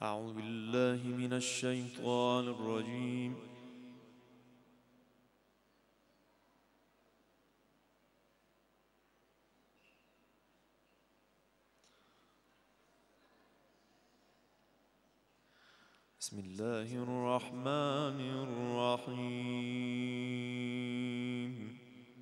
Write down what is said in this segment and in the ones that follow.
أعوذ بالله من الشيطان الرجيم. بسم الله الرحمن الرحيم.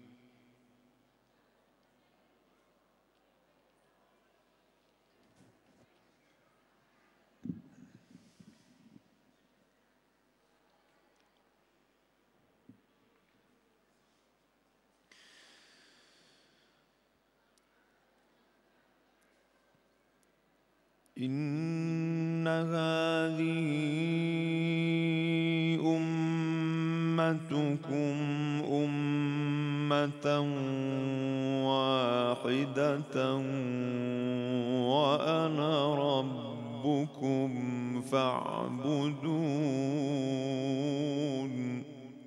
إن هذه أمتكم أمة واحدة وأنا ربكم فاعبدون.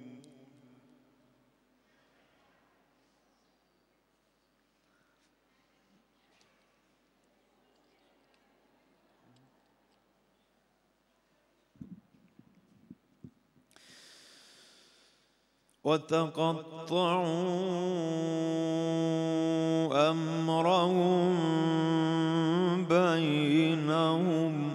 وتقطعوا أمرهم بينهم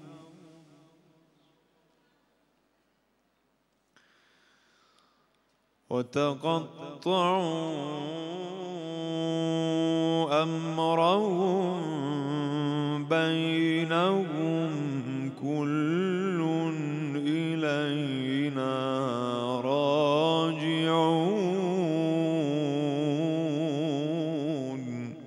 كل إلينا راجعون.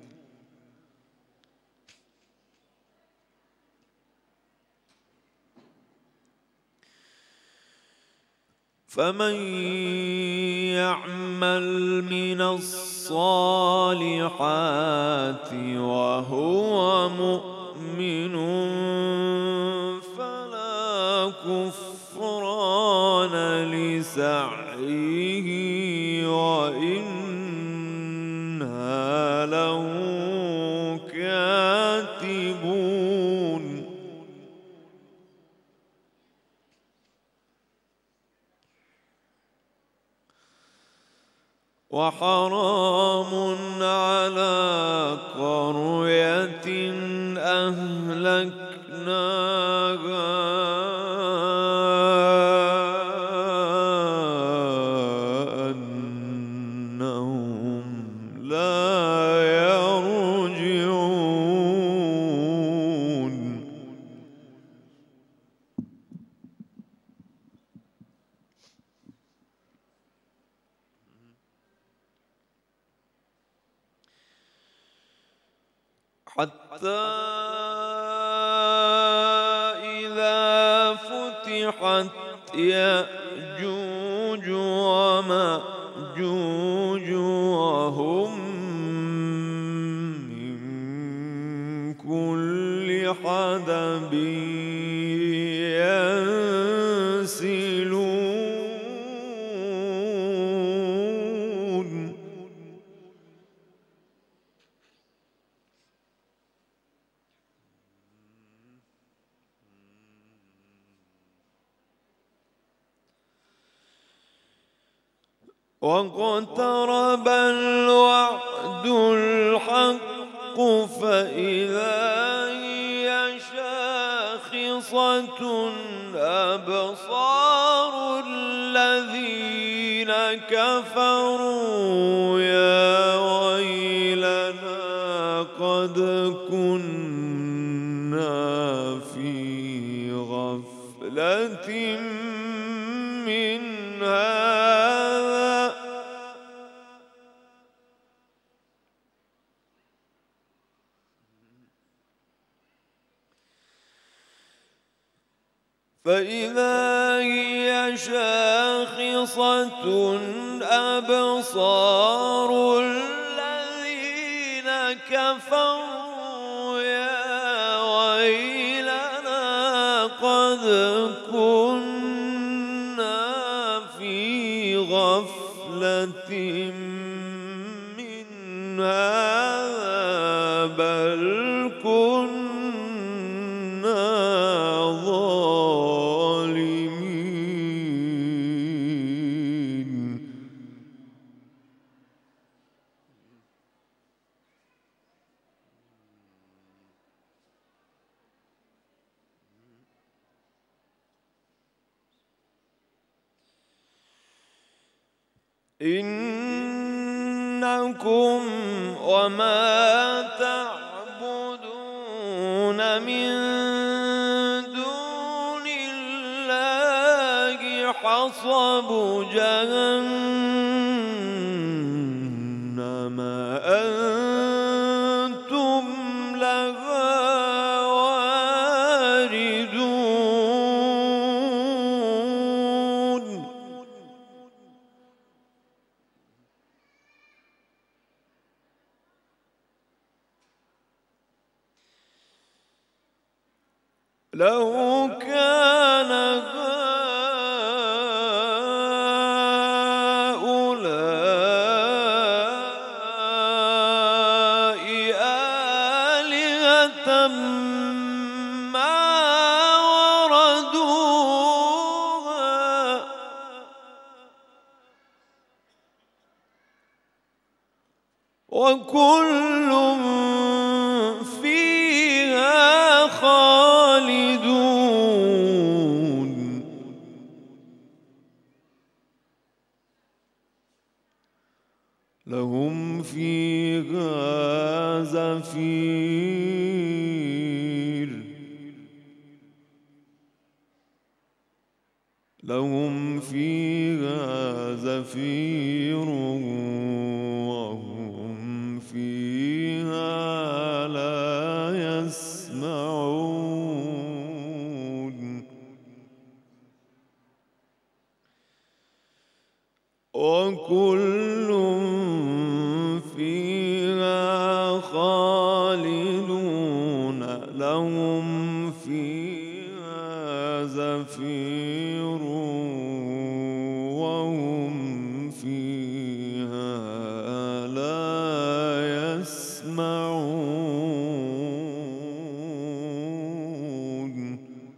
فمن يعمل من الصالحات وهو مؤمن فلا كفران لسعيه وإنا له كاتبون. وحرام على قرية أهلكناها أنهم لا يرجعون. حتى إذا فتحت يأجوج ومأجوج وهم من كل حدب ينسلون. واقترب الوعد الحق فإذا هي شاخصة أبصار الذين كفروا يا ويلنا قد كنا في غفلة من هذا فإذا هي شاخصة أبصار الذين كفروا يا ويلنا قد كنا في غفلة من هذا بل كنا إنكم وما تعبدون من دون الله حصب جهنم أنتم لها واردون. لو كان هؤلاء آلهة ما وردوها وكل فيها خالدون. لهم فيها زفير لهم فيها زفير وهم فيها لا يسمعون. وكل فيها خالدون لهم فيها زفير وهم فيها لا يسمعون.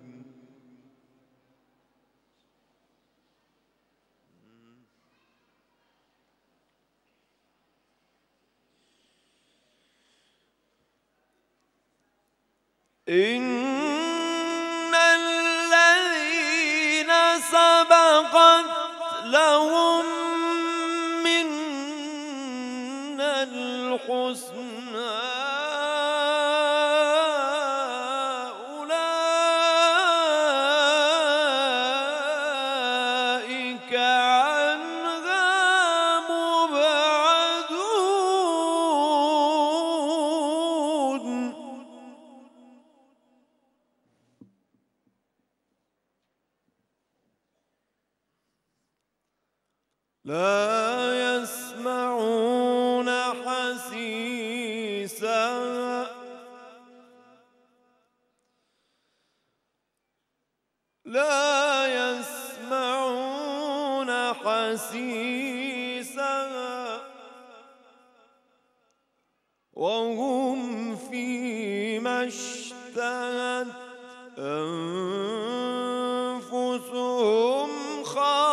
إن الذين سبقت لهم منا الحسنى أولئك عنها مبعدون. لا يسمعون حسيسها لا يسمعون حسيسها وهم فيما اشتهت أنفسهم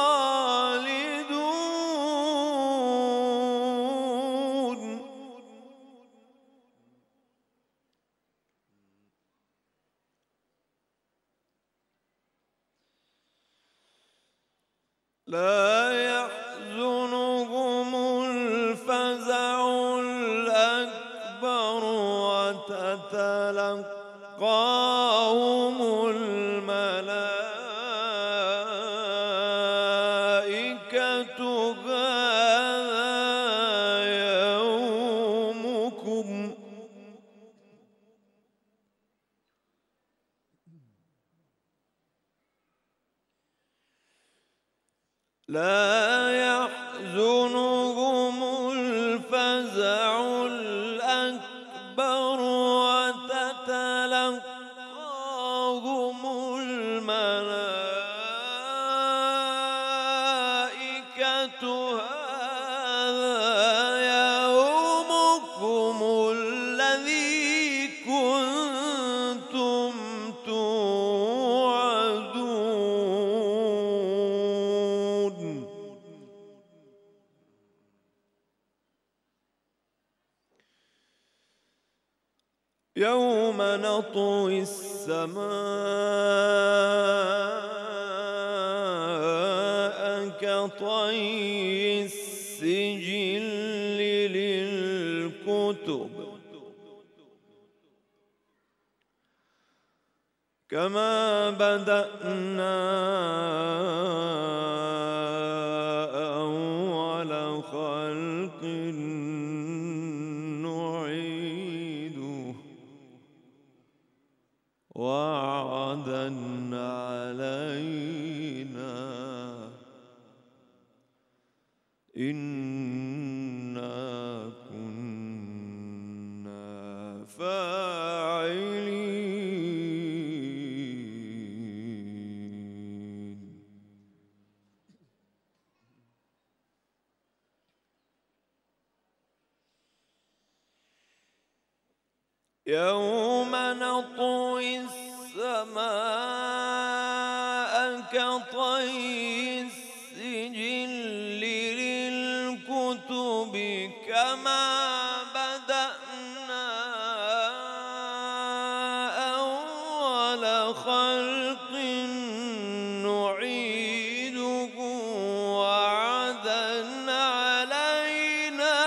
خالدون. لا يحزنهم الفزع الأكبر وتتلقاهم الملائكة هذا يومكم لا يحزنهم الفزع الأكبر وتتلقاهم الملائكة هذا يومكم الذي كنتم توعدون. يوم نطوي السماء كطي كما بدأنا أول خلق نعيده وعدا علينا إنا كنا فاعلين. يوم نطوي السماء كطي السجل للكتب كما بدأنا أول خلق نعيده وعدا علينا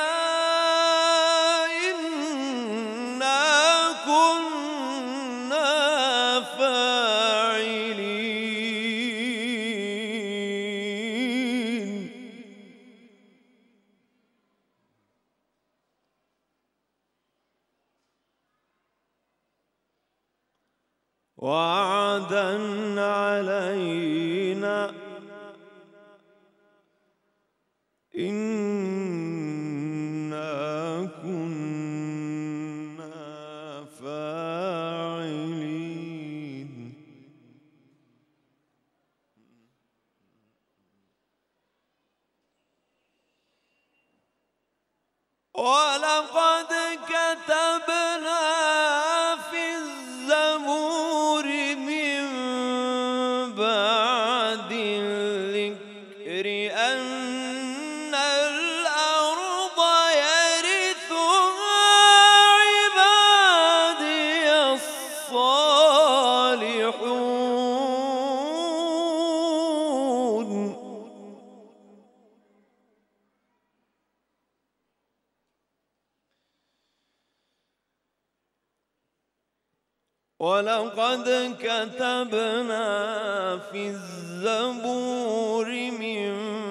إنا كنا فاعلين. وعدا علينا إنا كنا فاعلين. ولقد كتبنا في الزبور من بعد الذكر أن الأرض يرثها عبادي الصالحون. ولقد كتبنا في الزبور من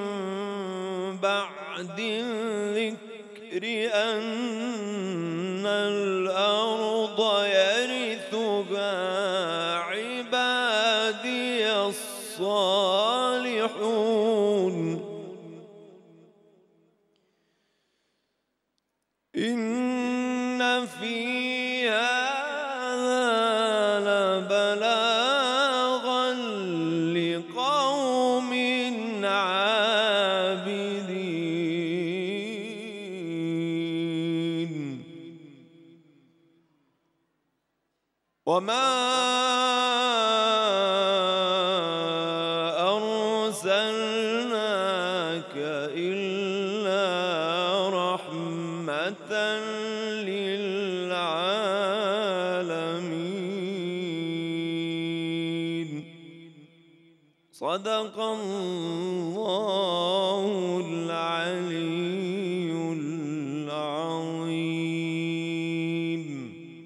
بعد الذكر أن الأرض يرثها عبادي الصالحون. إن في هذا لبلاغا لقوم عابدين. وما أرسلناك إلا رحمة للعالمين. صدق الله